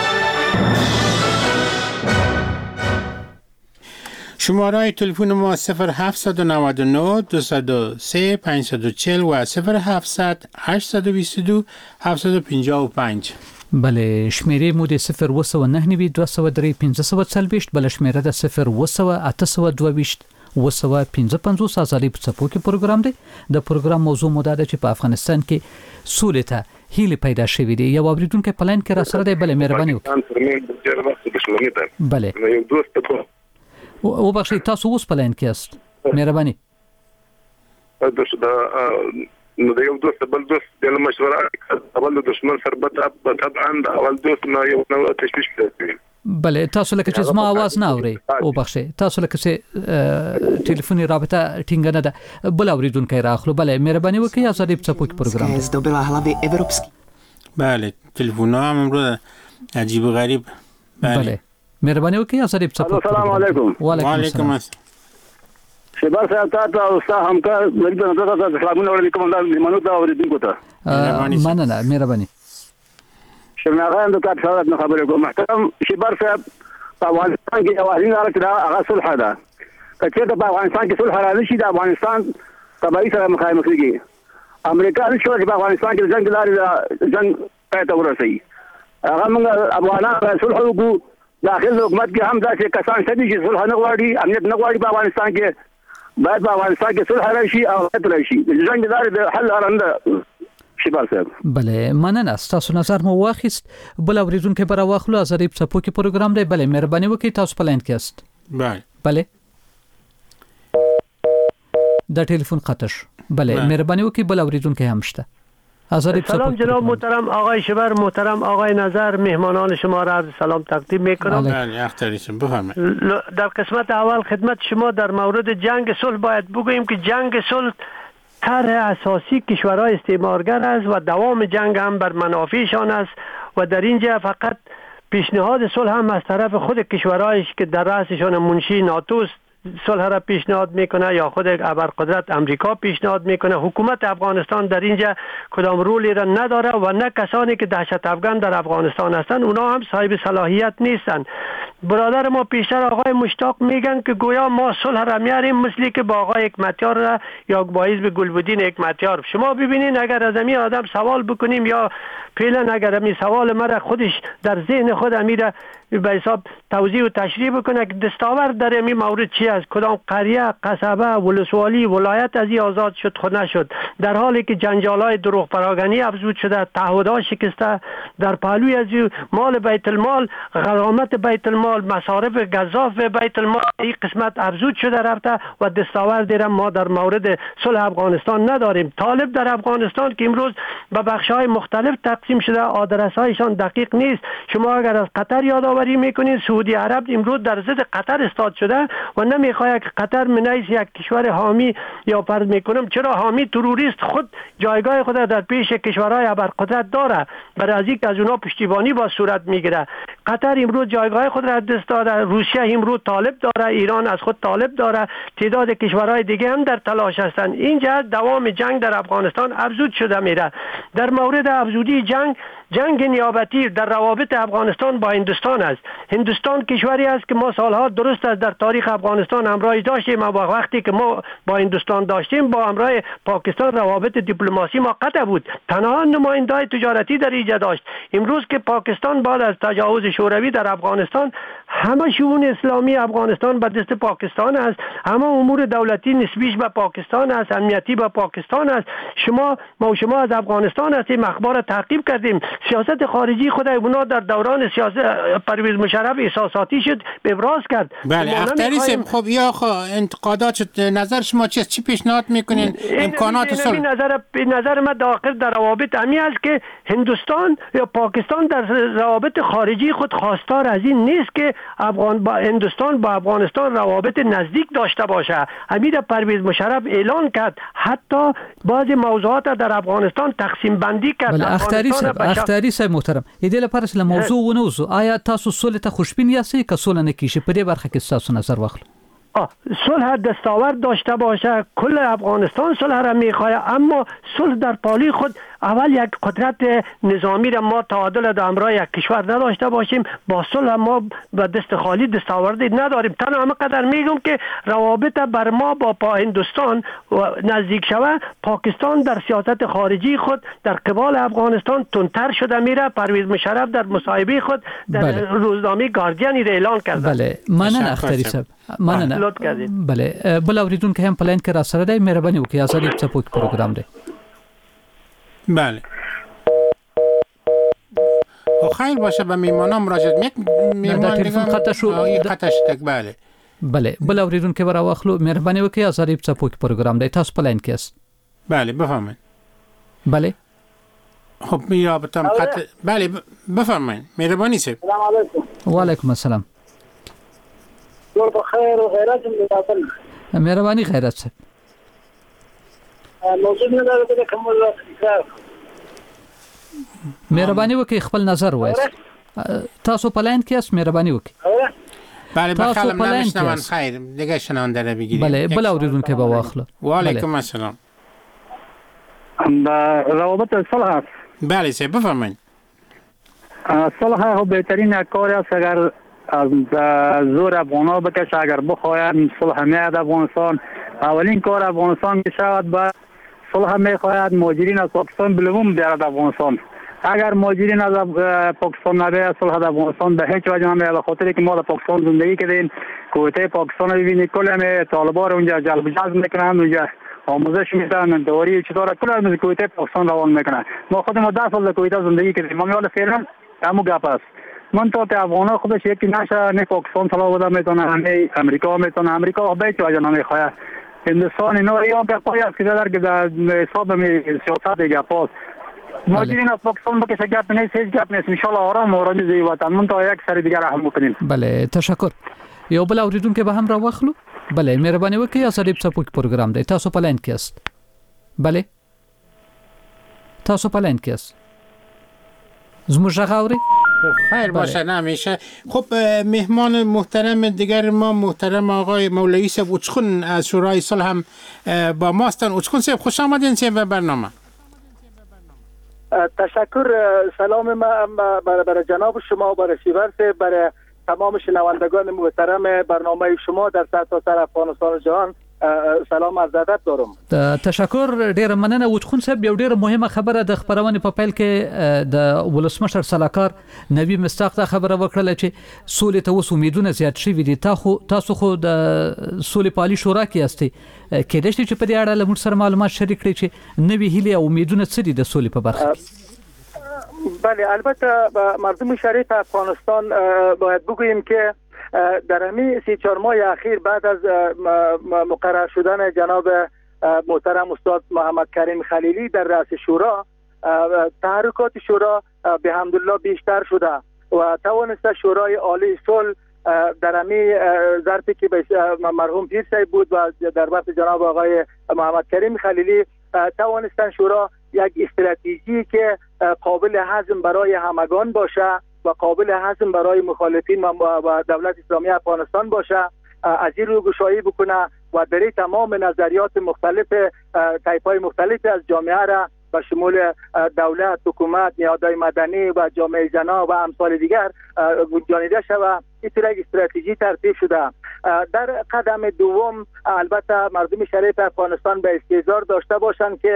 شماره تلفن ما 0799 203 540 و 0700 822 755. بله شمیره مو د 0992 203 540 بل شمیره د 0822 255 آزادۍ په څپو کې پروګرام دی. د پروګرام موضوع مو دا ده چې په افغانستان کې سولې ته هیله پیدا شوې دي. یو اوریدونکو پلان کې را سره دی. بله مهرباني وکړئ. بله یو دوست او بخشی تاسو اوس پلان کې است. مهرباني نو د یو دوست بل دوست د مشوره اول دشمن سربته طبعا اول دوست نه یو نو تشویش کوي. بله تاسو لکه چې زما आवाज نه اوري او بخشي تاسو لکه چې ټلیفوني رابطه ټینګ نه ده. بل اوریدونکو راخلو. بله مهرباني وکړئ. آزادۍ په څپو کې پروګرام دی. zdobila hlavy evropský. بله تلفن‌ها هم امروز عجیب و غریب. بله مهرباني وکړئ. آزادۍ په څپو. السلام علیکم. وعلیکم السلام. شباب صاحب تاسو او تاسو همکار ورته تاسو سلامونه وړاندې کوم منو ته اوریدونکو ته. مننه مهرباني. شمناغان د تاسو سره خبرې کوم. محترم شباب صاحب په افغانستان کې اوازین راځي دا هغه صلح ده. کله چې په افغانستان کې صلح راځي د افغانستان تبعی سره مخامخ کیږي. امریکا نشو چې په افغانستان کې جنگ لاري جنگ پاتې ورسي. هغه موږ افغانان صلح وکړو. داخل حکومت کې هم داسې کسان شته چې صلح نه غواړي، امنیت نه غواړي. په افغانستان کې باید په افغانستان کې صلح راشي او امنیت راشي. جنگ لاري د حل لارنده شباب صاحب. بله مننه. تاسو نظر مو واخیست. بل اوریدونکو برا واخلو. آزادۍ په څپو کې پروګرام دی. بله مهرباني وکړئ. تاسو پلان کې است. بله دا ټلیفون قطع شو. بله مهرباني وکړئ. بل اوریدونکو هم شته. سلام جناب محترم آقای شبر، محترم آقای نظر، مهمانان شما را عرض سلام تقدیم میکنم. در قسمت اول خدمت شما در مورد جنگ صلح باید بگوییم که جنگ صلح طرح اساسی کشورهای استعمارگر است و دوام جنگ هم بر منافعشان است و در اینجا فقط پیشنهاد صلح هم از طرف خود کشورهایی که در رأسشان منشی ناتو صلح را پیشنهاد میکنه یا خود ابرقدرت امریکا پیشنهاد میکنه. حکومت افغانستان در اینجا کدام رولی را نداره و نه کسانی که دهشت افغان در افغانستان هستند اونا هم صاحب صلاحیت نیستند. برادر ما پیشتر آقای مشتاق میگن که گویا ما صلح را میاریم مثلی که با آقای حکمتیار را یا با حزب گلبدین حکمتیار. شما ببینین اگر از این آدم سوال بکنیم یا فعلا اگر این سوال مرا خودش در ذهن خود امیره به حساب توضیح و تشریح بکنه که دستاورد در این مورد چی است، کدام قریه، قصبه، ولسوالی، ولایت از این آزاد شد خود نشد، در حالی که جنجالای دروغ پراگنی افزود شده، تعهدات شکسته، در پهلوی از مال بیت المال، غرامت بیت المال، مصارف گزاف بیت المال این قسمت افزود شده رفته و دستاورد را ما در مورد صلح افغانستان نداریم. طالب در افغانستان که امروز به بخش‌های مختلف تقسیم شده آدرس‌هایشان دقیق نیست. شما اگر از قطر یادآوری میکنید سعودی عرب امروز در ضد قطر استاد شده و نمیخواد که قطر منیس یک کشور حامی یا فرض میکنم چرا حامی تروریست خود جایگاه خود در پیش کشورهای ابرقدرت داره، برای از اینکه از اونها پشتیبانی با صورت میگیره. قطر امروز جایگاه خود را دست داده، روسیه امروز طالب داره، ایران از خود طالب داره، تعداد کشورهای دیگه هم در تلاش هستند. اینجا دوام جنگ در افغانستان افزود شده میره. در مورد افزودی جنگ نیابتی در روابط افغانستان با هندوستان است. هندوستان کشوری است که ما سالها درست است در تاریخ افغانستان همراهی داشتیم و وقتی که ما با هندوستان داشتیم با همراه پاکستان روابط دیپلماسی ما قطع بود. تنها نماینده‌های تجارتی در اینجا داشت. امروز که پاکستان بعد از تجاوز شوروی در افغانستان همه شئون اسلامی افغانستان به دست پاکستان است، همه امور دولتی نسبیش به پاکستان است، امنیتی به پاکستان است. شما از افغانستان هستیم، اخبار تعقیب کردیم. سیاست خارجی خود اونا در دوران سیاست پرویز مشرف احساساتی شد، ابراز کرد. بله اختری صاحب، خب یا انتقادات نظر شما چی پیشنهاد میکنین؟ امکانات صلح نظر من داخل در روابط امی است که هندوستان یا پاکستان در روابط خارجی خود خواستار از این نیست که هندوستان با افغانستان روابط نزدیک داشته باشه. امیر پرویز مشرف اعلان کرد، حتی بعض موضوعات در افغانستان تقسیم بندی کرد. بله اختری صاحب محترم، ایدل پرس له موضوع ونوزو، آیا تاسو صلح ته خوشبین یاستئ که صلح نکیږي؟ په دې برخه کې تاسو نظر واخلو. صلح دستاورد داشته باشه، کل افغانستان صلح را میخواه، اما صلح در پالی خود اول یک قدرت نظامی را ما تعادل در امرای یک کشور نداشته باشیم. با صلح ما به دست خالی دستاوردی نداریم. تنها همه قدر میگم که روابط بر ما با هندوستان نزدیک شوه. پاکستان در سیاست خارجی خود در قبال افغانستان تندتر شده میره. پرویز مشرف در مصاحبه خود در روزنامه گاردین را اعلان کرده. بله مننه اختری صاحب، مننه. بله بل اوریدونکو هم پلان کې را سره دی، مهرباني وکړئ ازادي څپوک پروګرام دی. بله خیر باشه به میمانان مراجعه یک میمان تلفن خطا شو خطا شد. بله بله بل اوریدونکو برا واخلو، مهرباني وکړئ ازادي څپوک پروګرام دی. تاسو پلان کې است؟ بله بفرمایید. بله خب یا بتم خط. بله بفرمایید مهربانی صاحب. سلام علیکم. و علیکم السلام. جوړ په خیر او غیرت ملاتل. مهرباني غیرت صاحب. موضوع نه لري کوم ځای. مهرباني وکړئ خپل نظر وایست. تاسو پلان کې است؟ مهرباني وکړئ. بله بخیر نمیشنم خیر دیگه شنونده را بگیریم. بله بل اوریدونکو به واخلو. و علیکم السلام. روابط صلح است. بله صاحب بفرمایید. صلح خو بهترین کار است اگر از زور افغانا بکشه، اگر بخواهد صلح میاد افغانستان. اولین کار افغانستان می شود با صلح میخواهد مهاجرین از پاکستان بلوم بیارد افغانستان. اگر مهاجرین از پاکستان نبیاد صلح افغانستان به هیچ وجه نمیاد، به خاطر که ما در پاکستان زندگی کردیم. کویته پاکستان رو ببینید، کل همه طالبان اونجا جلب جذب میکنن، اونجا آموزش میدن، دواری چطور کل از کویته پاکستان روان میکنن. ما خودمون 10 سال در کویته زندگی کردیم. ما میال فعلا همو گپ است. من تا افغانا خودش یکی نشه، نه پاکستان طلا بده میتونه، نه امریکا میتونه. امریکا به هیچ وجه نمیخواد. هندوستان اینا یا به پای است که در حساب سیاست گپاست. مهاجرین از پاکستان بکشه گپ نیست، هیچ گپ نیست. ان شاء الله آرام و آرامی زی وطن. من تا یک سری دیگر رحم میکنیم. بله تشکر. یو بل اوریدونکو به هم را واخلو. بله مهرباني وکړئ ازادي څپوک پروګرام دی. تاسو پلان کې است؟ بله تاسو پلان کې است؟ زموږ غاوري خیر باشه نمیشه. خب مهمان محترم دیگر ما محترم آقای مولوی صاحب اوچخون از شورای صلح هم با ما هستن. اوچخون صاحب خوش آمدین به برنامه. تشکر. سلام من برای جناب شما و برای شیور صاحب، برای تمام شنوندگان محترم برنامه شما در سرتاسر افغانستان و جهان سلام عرض ادب دارم. تشکر ډیر مننه. وچخون صاحب یو ډیر مهمه خبره د خبرونه په پیل کې د ولسمشر سلاکار نبی مستاق ته خبره وکړه چې سولې ته اوس امیدونه زیات شوي دي. تاسو خو د سولې پالي شورا کې یاستئ، کېدای شي چې په دې اړه له موږ سره معلومات شریک کړئ چې نوې هیلې او امیدونه څه دي د سولې په برخه کې؟ بله البته مردم شریف افغانستان باید بگوییم که در همین 3-4 ماه اخیر بعد از مقرر شدن جناب محترم استاد محمد کریم خلیلی در رأس شورا، تحرکات شورا به حمدالله بیشتر شده و توانسته شورای عالی صلح در همین ظرفی که مرحوم پیر صاحب بود و در وقت جناب آقای محمد کریم خلیلی توانستن شورا یک استراتژی که قابل هضم برای همگان باشه و قابل هضم برای مخالفین و دولت اسلامی افغانستان باشه، از این رو گشایی بکنه و در تمام نظریات مختلف طیف‌های مختلف از جامعه را به شمول دولت، حکومت، نهادهای مدنی و جامعه زنان و امثال دیگر گنجانیده شود. این طور یک استراتژی ترتیب شده. در قدم دوم البته مردم شریف افغانستان به استحضار داشته باشند که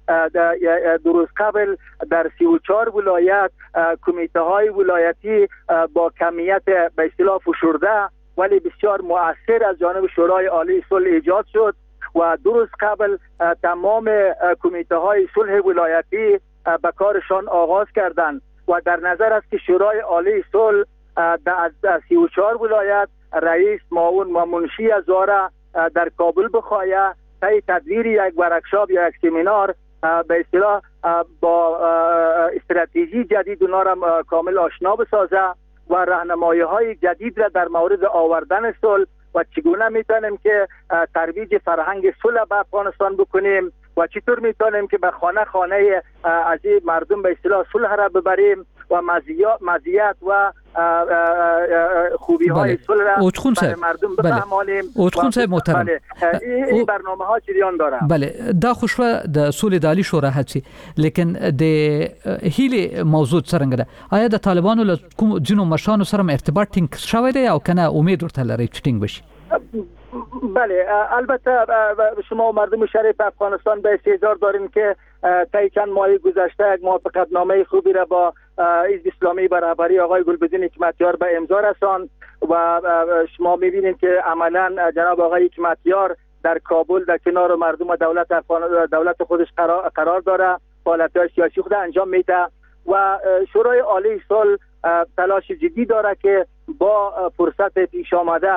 دو روز قبل در 34 ولایت کمیته های ولایتی با کمیت به اصطلاح فشرده ولی بسیار مؤثر از جانب شورای عالی صلح ایجاد شد و 2 روز قبل تمام کمیته های صلح ولایتی به کارشان آغاز کردند و در نظر است که شورای عالی صلح از 34 ولایت رئیس معاون و منشی ازاره در کابل بخواهد طی تدبیر یک ورکشاپ یا یک سمینار به اصطلاح با استراتژی جدید اونا را کامل آشنا بسازه و راهنمایی های جدید را در مورد آوردن صلح و چگونه میتونیم که ترویج فرهنگ صلح به افغانستان بکنیم و چطور میتونیم که به خانه خانه از مردم به اصطلاح صلح را ببریم و مزیت و خوبی های صلح را برای مردم بفهمانیم. اوتخون صاحب محترم، این برنامه ها جریان داره. بله، دا خوشوه د سولې د عالی شورا هڅې، لیکن د هیلې موضوع څرنګه ده؟ آیا د طالبانو له کوم ځینو مشرانو سره ارتباط ټینګ شوی دی او کنه امید ورته لرئ چې ټینګ بشي؟ بله، البته شما مردم شریف افغانستان به انتظار داریم که طی چند ماه گذشته یک موافقتنامه خوبی را با حزب اسلامی به رهبری آقای گلبدین حکمتیار به امضا رساند و شما می‌بینید که عملاً جناب آقای حکمتیار در کابل در کنار مردم و دولت خودش قرار داره، فعالیت‌های سیاسی خود انجام میده و شورای عالی صلح تلاش جدی داره که با فرصت پیش آمده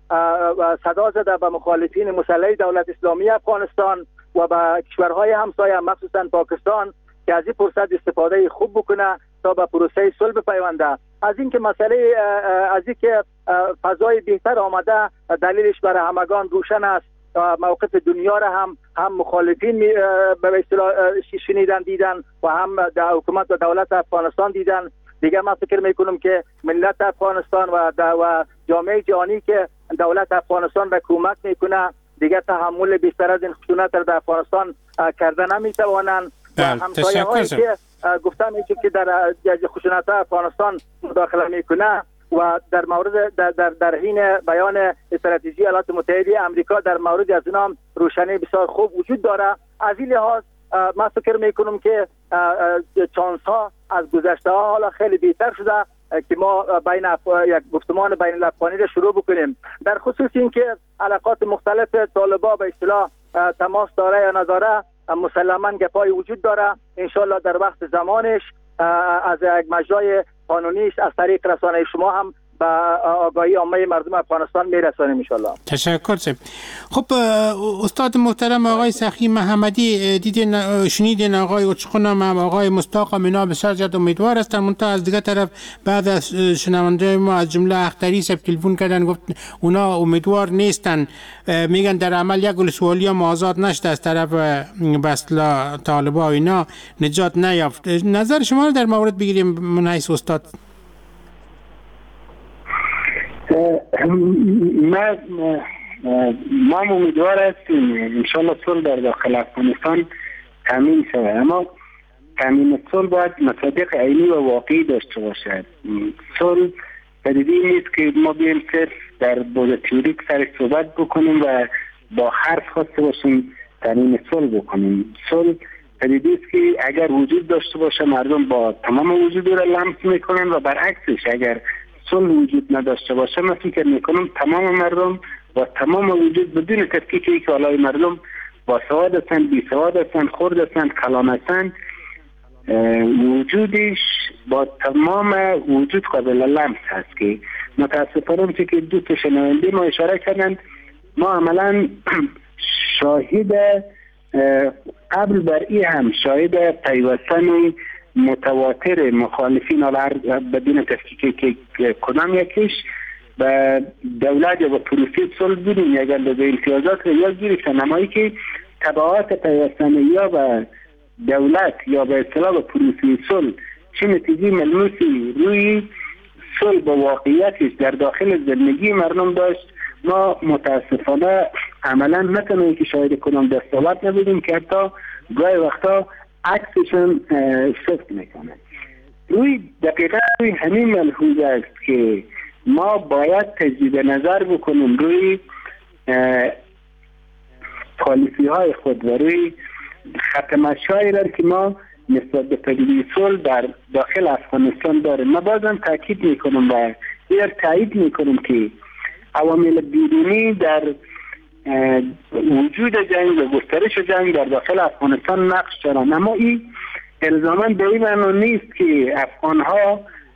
صدا زده به مخالفین مسلح دولت اسلامی افغانستان و به کشورهای همسایه مخصوصا پاکستان که از این فرصت استفاده خوب بکنه تا به پروسه صلح بپیونده. از اینکه مسئله از اینکه فضای بهتر آمده دلیلش برای همگان روشن است. موقف دنیا را هم مخالفین به اصطلاح شنیدن دیدن و هم حکومت و دولت افغانستان دیدن. دیگه من فکر میکنم که ملت افغانستان و جامعه جهانی که دولت افغانستان را کمک میکنه دیگه تحمل بیشتر از این خشونت را در افغانستان کرده نمیتوانند و همسایه هایی که گفته میشه که در خشونت افغانستان مداخله میکنه و در مورد در حین بیان استراتژی ایالات متحده آمریکا در مورد از اینا روشنی بسیار خوب وجود داره. از این لحاظ من فکر میکنم که چانس ها از گذشته ها حالا خیلی بهتر شده که ما یک گفتمان بین الافغانی را شروع بکنیم. در خصوص اینکه علاقات مختلف طالبا به اصطلاح تماس داره یا نداره مسلما گپای وجود داره. انشالله در وقت زمانش از یک مجرای قانونیش از طریق رسانه شما هم به آگاهی عامه مردم افغانستان میرسانیم انشالله. تشکر سید. خب استاد محترم آقای سخی محمدی دیدین شنیدین آقای اوچخونم هم آقای مصطاق مینا بسیار زیاد امیدوار هستن، منتها از دیگه طرف بعد از شنونده ما از جمله اختری سب تلفن کردن گفت اونا امیدوار نیستن، میگن در عمل یک ولسوالی هم آزاد نشده از طرف بسلا طالبا و اینا نجات نیافت. نظر شما رو در مورد بگیریم من حیث استاد. ما امیدوار هستیم انشالله صلح در داخل افغانستان تامین شود، اما تامین صلح باید مصادیق عینی و واقعی داشته باشد. صلح پدیده نیست که ما بیایم صرف در بود تئوریک سر صحبت بکنیم و با حرف خواسته باشیم تامین صلح بکنیم. صلح پدیده است که اگر وجود داشته باشه مردم با تمام وجود را لمس میکنن و برعکسش اگر صلح وجود نداشته باشه من فکر میکنم تمام مردم و تمام وجود بدون تفکیکی که حالای مردم با سواد هستند، بی سواد هستند، خرد هستند، کلان هستند، وجودش با تمام وجود قابل لمس هست که متاسفانه که دو تا شنونده ما اشاره کردند ما عملا شاهد قبل بر این هم شاهد پیوستن متواتر مخالفین بدون تفکیک که کدام یکیش به دولت یا به پروسه صلح بودیم یا به امتیازات یا گرفتن، نمایی که تبعات پیوستن یا به دولت یا به اصطلاح به پروسه صلح چه نتیجه ملموسی روی صلح با واقعیتش در داخل زندگی مردم داشت ما متاسفانه عملا نتونیم که شاید کدام دستاورد نبودیم که حتی گاهی وقتا عکسشون شفت میکنه. دقیقا روی همین ملحوظ است که ما باید تجدید نظر بکنیم روی پالیسی های خود و روی خط مشایی را که ما نسبت به پدیده صلح در داخل افغانستان داریم. ما بازم تاکید میکنم و تایید میکنم که عوامل بیرونی در وجود جنگ و گسترش جنگ در داخل افغانستان نقش دارند، اما این الزاما به این معنی نیست که افغانها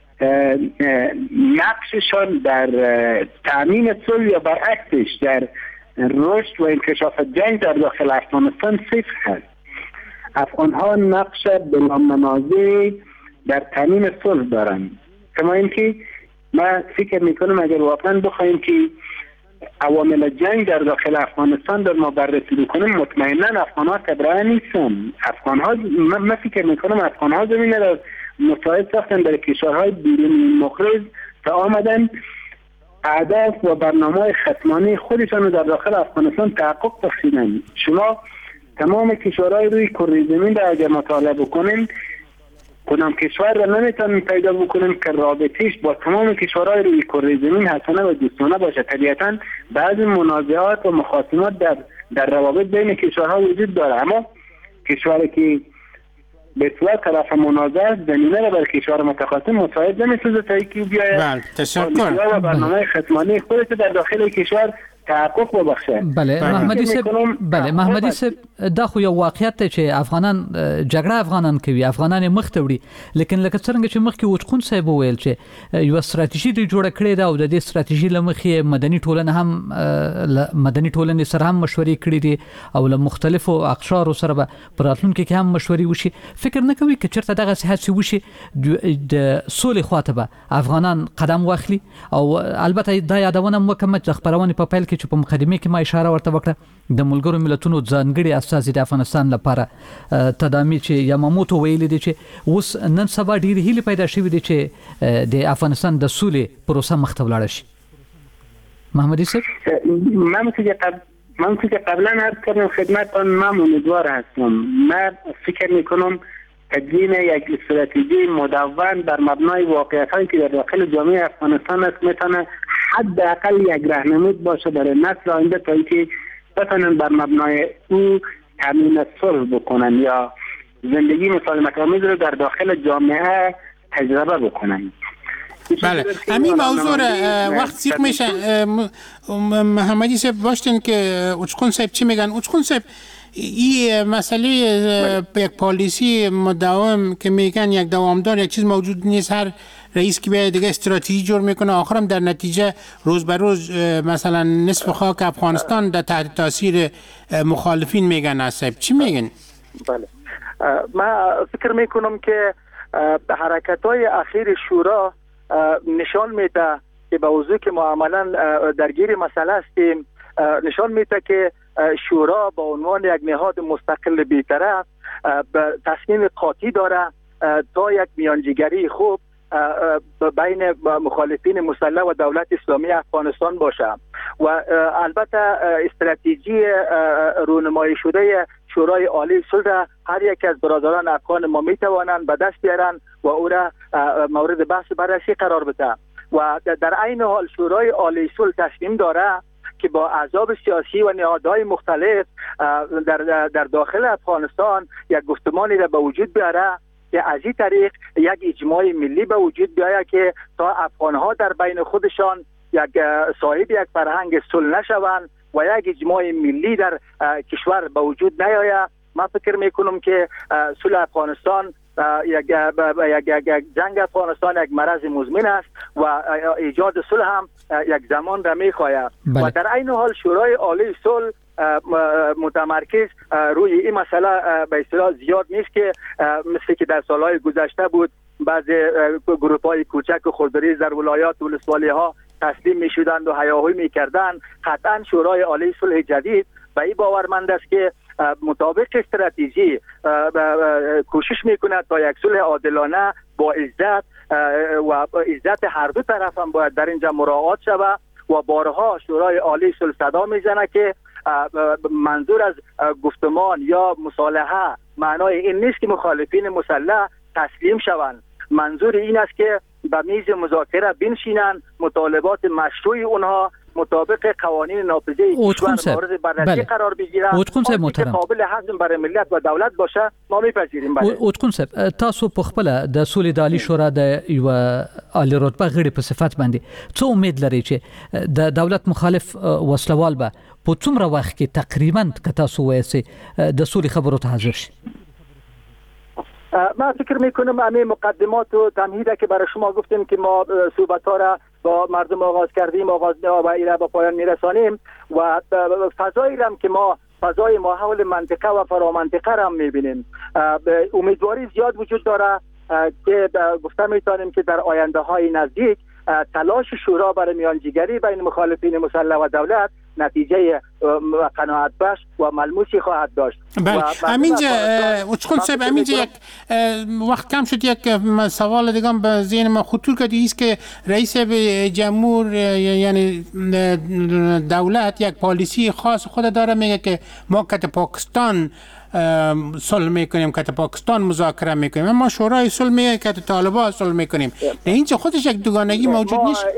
نقششان در تامین صلح یا برعکسش در رشد و انکشاف جنگ در داخل افغانستان صفر هست. افغانها نقش بلا منازع در تامین صلح دارند. کما اینکه ما فکر میکنم اگر واقعا بخوایم که عوامل جنگ در داخل افغانستان در ما بررسی بکنیم، مطمئنا افغانها تبرئه نیستن. افغانها من فکر میکنم افغانها زمینه را مساعد ساختن در کشورهای بیرونی مخرج تا آمدن اهداف و برنامه ختمانه خودشان رو در داخل افغانستان تحقق بخشیدن. شما تمام کشورهای روی کره زمین را اگر مطالعه بکنین، کدام کشور را نمیتونیم پیدا بکنیم که رابطهش با تمام کشورهای روی کره زمین حسنه و دوستانه باشه. طبیعتا بعضی منازعات و مخاصمات در روابط بین کشورها وجود داره، اما کشوری که به صورت طرف منازعه زمینه را بر کشور متخاصم مساعد نمیسازه تا اینکه بیاید و برنامه ختمانه خودش در داخل کشور تحقق ببخشه. بله محمدی صاحب دا خو یو واقعیت ته چې افغانان جګړه افغانان کوي، افغانان مخ ته وړي، لیکن لکه څنګه چې مخکې وچخون صاحب وویل چې یو ستراتیژي دی جوړه کړې ده او د دې ستراتیژي لمخې مدني ټولنه هم مدني ټولنې سره هم مشورې کړې دي او له مختلفو اقشارو سره به پراتلونکو کې هم مشورې وشي. فکر نه کوي چې چرته دغه صحت وشي د سولې خواته به افغانان قدم واخلي؟ او البته دا یادونه مکمل د خبرونه په پیل چې په مقدمه کې ما اشاره ورته وکړه د ملګرو ملتونو ځانګړي اساسي د افغانستان لپاره تدامي چې یاماموتو ویلي دي چې اوس نن سبا ډېر هیله پیدا شوې دي چې د افغانستان د سولې پروسه مخ ته ولاړ شي. محمدی صاحب من که قبلا عرض کردم خدمتتان، من امیدوار هستم. من فکر میکنم تدوین یک استراتژی مدون بر مبنای واقعیت‌هایی که در داخل جامعه افغانستان است میتونه حداقل یک راهنمود باشه برای نسل آینده تا اینکه بتونن بر مبنای او تامین صلح بکنن یا زندگی مسالمت‌آمیز رو در داخل جامعه تجربه بکنن. بله همین موضوع وقت سیق میشه. محمدی صاحب باشتین که اوچخون صاحب چی میگن؟ اوچخون صاحب این مسئله یک پالیسی مداوم که میگن یک دوامدار یک چیز موجود نیست، هر رئیس که بیاید دیگه استراتژی جور میکنه، آخرم در نتیجه روز به روز مثلا نصف خاک افغانستان در تحت تاثیر مخالفین میگن. اصلا چی میگن؟ بله من فکر میکنم که حرکت‌های اخیر شورا نشان میده که به وضوح که ما عملا درگیر مسئله هستیم، نشان میده که شورا با عنوان یک نهاد مستقل بی‌طرف تصمیم قاطی داره تا یک میانجیگری خوب بین مخالفین مسلح و دولت اسلامی افغانستان باشه و البته استراتژی رونمایی شده شورای عالی صلح هر یک از برادران افغان ما میتوانند به دست بیارن و او را مورد بحث بررسی قرار بده و در عین حال شورای عالی صلح تصمیم داره که با احزاب سیاسی و نهادهای مختلف در داخل افغانستان یک گفتمانی را به وجود بیاره که از این طریق یک اجماع ملی به وجود بیاید که تا افغانها در بین خودشان یک صاحب یک فرهنگ صلح نشوند و یک اجماع ملی در کشور به وجود نیاید. من فکر میکنم که صلح افغانستان یک جنگ افغانستان یک مرض مزمن است و ایجاد صلح هم یک زمان را میخواهد و در عین حال شورای عالی صلح متمرکز روی این مسئله به اصطلاح زیاد نیست که مثل که در سالهای گذشته بود بعضی گروه‌های کوچک و خردریز در ولایات و ولسوالی‌ها تسلیم می‌شدند و هیاهوی می‌کردند. قطعا شورای عالی صلح جدید به این باورمند است که مطابق استراتژی کوشش می‌کند تا یک صلح عادلانه با عزت و عزت هر دو طرف هم باید در اینجا مراعات شود و بارها شورای عالی صلح صدا میزنه که منظور از گفتمان یا مصالحه معنای این نیست که مخالفین مسلح تسلیم شوند. منظور این است که به میز مذاکره بنشینند، مطالبات مشروع اونها مطابق قوانین نافذه کشور مورد بررسی قرار بگیره که قابل هضم برای ملت و دولت باشه ما میپذیریم. اوتکون صاحب تاسو په خپل د سولې د عالی شورا د یو عالی رتبه غړي په صفت باندې څه امید لري چې د دولت مخالف وسلوال به په څومره وخت کې تقریبا که تاسو وایسي د سولې خبرو ته حاضر شي؟ من فکر میکنم همین مقدمات و تمهیده که برای شما گفتیم که ما صحبت‌ها را با مردم آغاز کردیم، آغاز و ایره به پایان میرسانیم و فضایی را که ما فضای ماحول منطقه و فرامنطقه را میبینیم. امیدواری زیاد وجود داره که گفته میتونیم که در آینده های نزدیک تلاش شورا برای میانجیگری بین مخالفین مسلح و دولت نتیجه قناعت بخش و ملموسی خواهد داشت. بله همینجا اوچکون صاحب همینجا یک وقت کم شد یک سوال دیگه به ذهن ما خطور کرد است که رئیس جمهور یعنی دولت یک پالیسی خاص خود داره، میگه که ما که پاکستان صلح میکنیم که پاکستان مذاکره میکنیم، اما شورای صلح میگه که طالبان صلح میکنیم. اینجا خودش یک دوگانگی موجود نیست.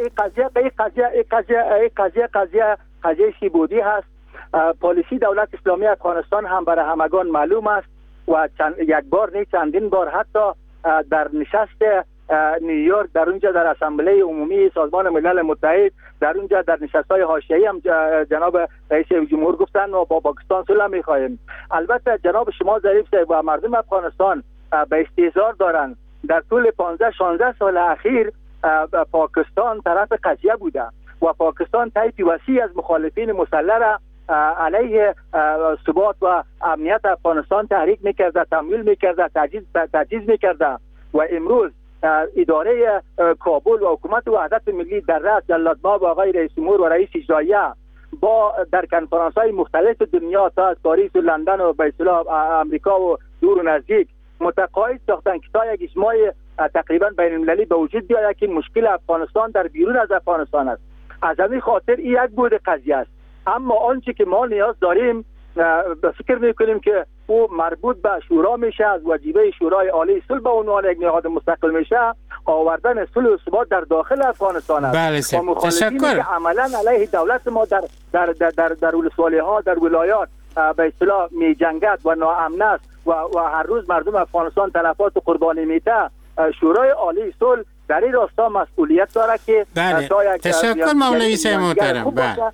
این قضیه شیبودی هست. پالیسی دولت اسلامی افغانستان هم برای همگان معلوم است و یک بار نه چندین بار حتی در نشست نیویورک در اونجا در اسامبله عمومی سازمان ملل متحد در اونجا در نشست‌های حاشیه‌ای هم جناب رئیس جمهور گفتن و با پاکستان صلح می‌خواهیم. البته جناب شما ظریف صاحب و مردم افغانستان به استحضار دارند در طول 15-16 سال اخیر پاکستان طرف قضیه بوده و پاکستان طیفی وسیع از مخالفین مسلح را علیه ثبات و امنیت افغانستان تحریک میکرده، تمویل میکرده، تجهیز میکرده و امروز اداره کابل و حکومت وحدت ملی در رأس جلادماب آقای رئیس جمهور و رئیس اجراییه با در کنفرانس‌های مختلف دنیا تا از پاریس و لندن و به اصطلاح امریکا و دور و نزدیک متقاعد ساختن که تا یک اجماع تقریبا بین المللی به وجود بیاید که مشکل افغانستان در بیرون از افغانستان است. از همین خاطر این یک بود قضیه است. اما آنچه که ما نیاز داریم فکر میکنیم که او مربوط به شورا میشه، از وجیبه شورای عالی صلح به عنوان یک نهاد مستقل میشه، آوردن صلح و ثبات در داخل افغانستان است. بله و مخالفینی که عملا علیه دولت ما در ولسوالی ها در ولایات به اصطلاح می جنگد و ناامن است و هر روز مردم افغانستان تلفات و قربانی میده، شورای عالی صلح در این راستا مسئولیت داره که تشکر مولوی صاحب محترم.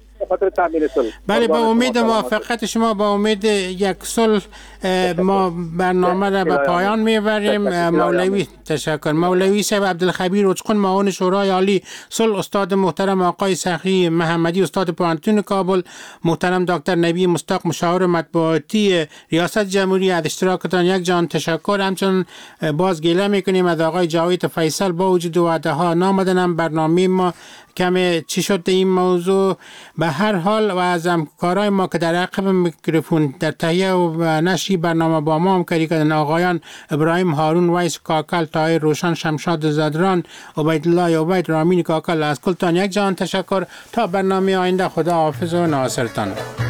بله با امید موافقت شما، با امید یک صلح ما برنامه را به پایان میبریم. مولوی تشکر. مولوی صاحب عبدالخبیر اوچقون معاون شورای عالی صلح، استاد محترم آقای سخی محمدی استاد پوهنتون کابل، محترم دکتر نبی مصداق مشاور مطبوعاتی ریاست جمهوری، از اشتراکتان یک جان تشکر. همچنین باز گله میکنیم از آقای جاوید فیصل با وجود وعده ها نامدنم برنامه ما کمی چی شد این موضوع. به هر حال و از همکارای ما که در عقب میکروفون در تهیه و نشر برنامه با ما همکاری کردن، آقایان ابراهیم هارون، ویس کاکل، طاهر روشن، شمشاد زدران، عبیدالله عبید، رامین کاکل، از کلتان یک جان تشکر. تا برنامه آینده خدا حافظ و ناصرتان.